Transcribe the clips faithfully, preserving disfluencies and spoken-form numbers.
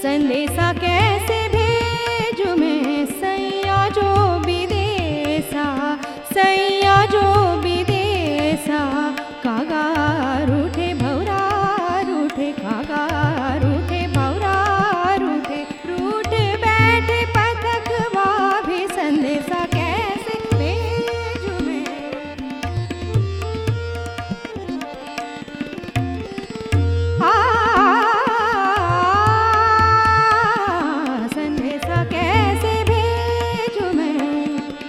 संदेशा कैसे भेजूं मैं सैया जो विदेशा, सैया जो विदेशा। कागा रूठे भौरा रूठे, कागा रूठे भौरा रूठे, रूठ बैठे पतकवा भी संदेशा कैसे भेजूं मैं। आ संदेशा कैसे भेजूं मैं।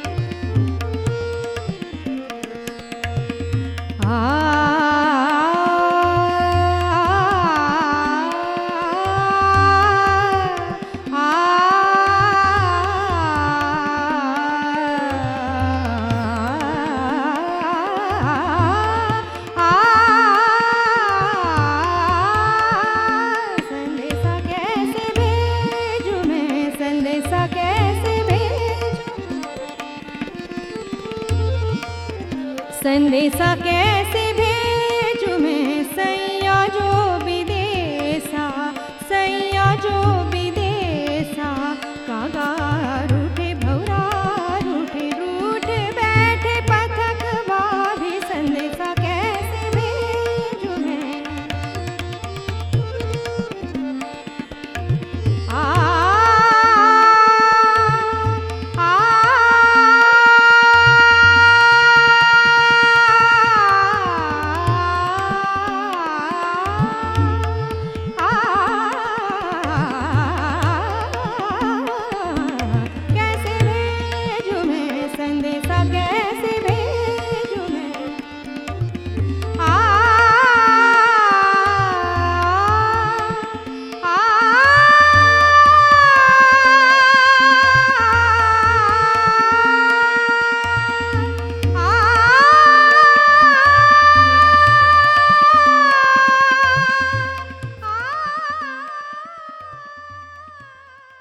आ संदेशा कैसे भेजूं मैं, संदेशा कैसे भेजूं, संदेशा कैसे